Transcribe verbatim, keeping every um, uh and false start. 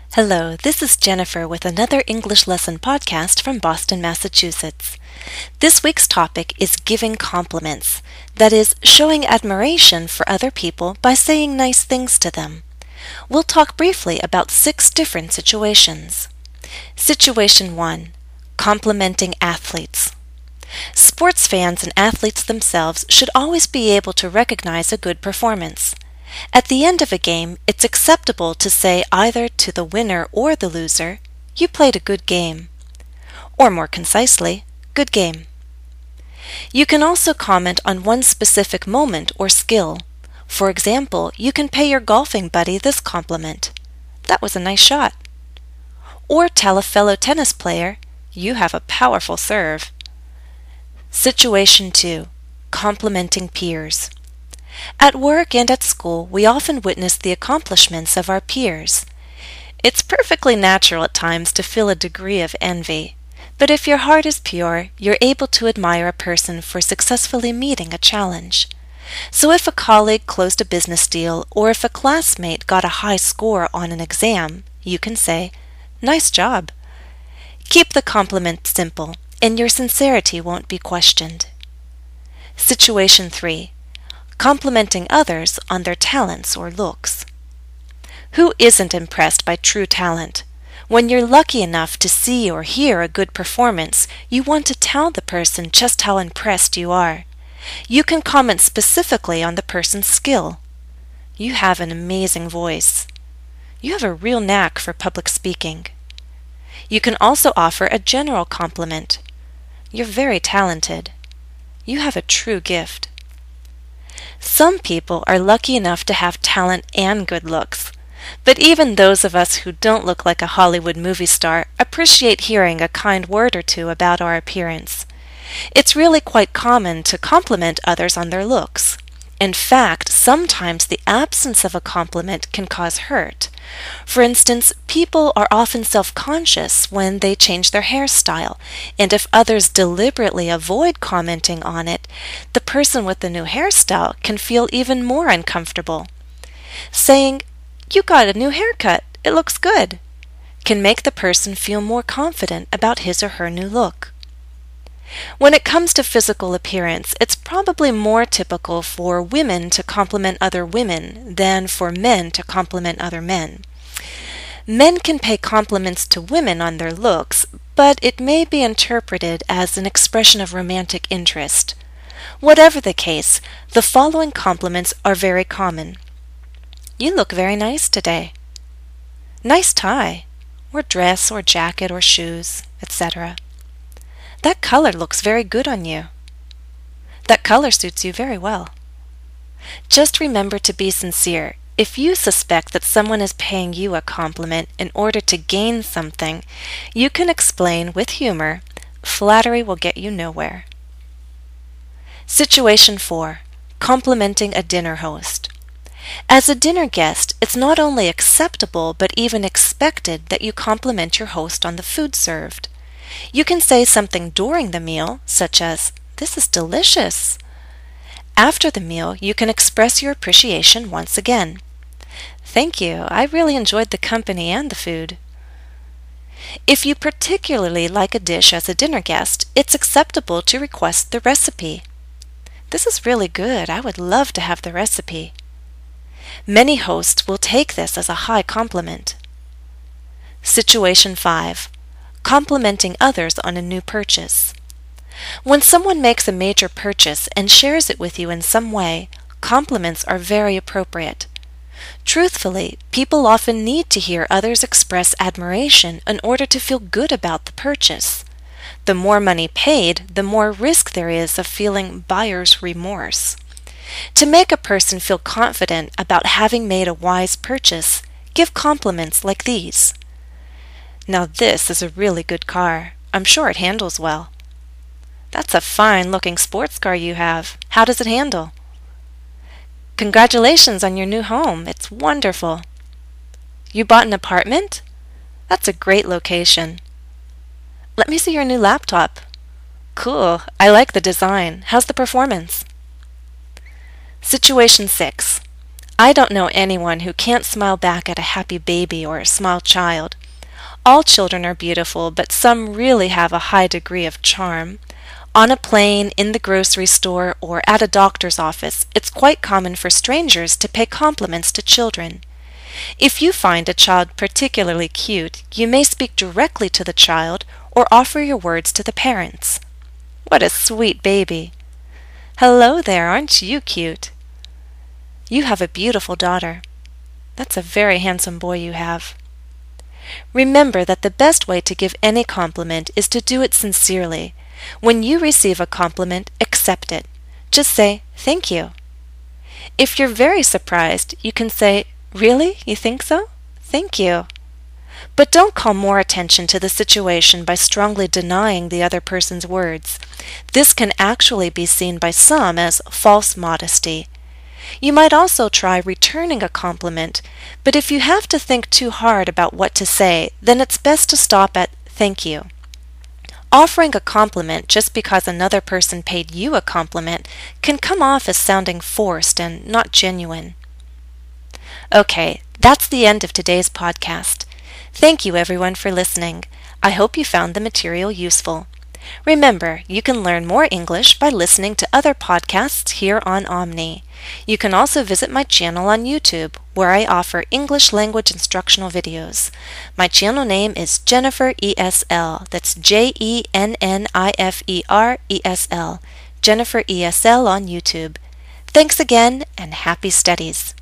Hello, this is Jennifer with another English lesson podcast from Boston, Massachusetts. This week's topic is giving compliments, that is, showing admiration for other people by saying nice things to them. We'll talk briefly about six different situations. Situation one. Complimenting athletes. Sports fans and athletes themselves should always be able to recognize a good performance. At the end of a game, it's acceptable to say either to the winner or the loser, "You played a good game," or more concisely, "Good game." You can also comment on one specific moment or skill. For example, you can pay your golfing buddy this compliment: "That was a nice shot." Or tell a fellow tennis player, "You have a powerful serve." Situation two. Complimenting peers. At work and at school, we often witness the accomplishments of our peers. It's perfectly natural at times to feel a degree of envy, but if your heart is pure, you're able to admire a person for successfully meeting a challenge. So if a colleague closed a business deal, or if a classmate got a high score on an exam, you can say, "Nice job." Keep the compliment simple, and your sincerity won't be questioned. Situation three. Complimenting others on their talents or looks. Who isn't impressed by true talent? When you're lucky enough to see or hear a good performance, you want to tell the person just how impressed you are. You can comment specifically on the person's skill. "You have an amazing voice." "You have a real knack for public speaking." You can also offer a general compliment. "You're very talented." "You have a true gift." Some people are lucky enough to have talent and good looks, but even those of us who don't look like a Hollywood movie star appreciate hearing a kind word or two about our appearance. It's really quite common to compliment others on their looks. In fact, sometimes the absence of a compliment can cause hurt. For instance, people are often self-conscious when they change their hairstyle, and if others deliberately avoid commenting on it, the person with the new hairstyle can feel even more uncomfortable. Saying, "You got a new haircut, it looks good," can make the person feel more confident about his or her new look. When it comes to physical appearance, it's probably more typical for women to compliment other women than for men to compliment other men. Men can pay compliments to women on their looks, but it may be interpreted as an expression of romantic interest. Whatever the case, the following compliments are very common. "You look very nice today." "Nice tie," or dress or jacket or shoes, et cetera. "That color looks very good on you." "That color suits you very well." Just remember to be sincere. If you suspect that someone is paying you a compliment in order to gain something, you can explain with humor, "Flattery will get you nowhere." Situation four. Complimenting a dinner host. As a dinner guest, it's not only acceptable but even expected that you compliment your host on the food served. You can say something during the meal, such as, "This is delicious." After the meal, you can express your appreciation once again. "Thank you, I really enjoyed the company and the food." If you particularly like a dish as a dinner guest, it's acceptable to request the recipe. "This is really good, I would love to have the recipe." Many hosts will take this as a high compliment. Situation five. Complimenting others on a new purchase. When someone makes a major purchase and shares it with you in some way, compliments are very appropriate. Truthfully, people often need to hear others express admiration in order to feel good about the purchase. The more money paid, the more risk there is of feeling buyer's remorse. To make a person feel confident about having made a wise purchase, give compliments like these. "Now this is a really good car. I'm sure it handles well." "That's a fine-looking sports car you have. How does it handle?" "Congratulations on your new home. It's wonderful." "You bought an apartment? That's a great location." "Let me see your new laptop." "Cool. I like the design. How's the performance?" Situation six. I don't know anyone who can't smile back at a happy baby or a small child. All children are beautiful, but some really have a high degree of charm. On a plane, in the grocery store, or at a doctor's office, it's quite common for strangers to pay compliments to children. If you find a child particularly cute, you may speak directly to the child or offer your words to the parents. What a sweet baby! Hello there, aren't you cute? You have a beautiful daughter. That's a very handsome boy you have. Remember that the best way to give any compliment is to do it sincerely. When you receive a compliment, accept it. Just say, "Thank you." If you're very surprised, you can say, "Really? You think so? Thank you." But don't call more attention to the situation by strongly denying the other person's words. This can actually be seen by some as false modesty. You might also try returning a compliment, but if you have to think too hard about what to say, then it's best to stop at "Thank you." Offering a compliment just because another person paid you a compliment can come off as sounding forced and not genuine. Okay, that's the end of today's podcast. Thank you everyone for listening. I hope you found the material useful. Remember, you can learn more English by listening to other podcasts here on Omni. You can also visit my channel on YouTube, where I offer English language instructional videos. My channel name is Jennifer E S L. That's J E N N I F E R E S L. Jennifer E S L on YouTube. Thanks again, and happy studies!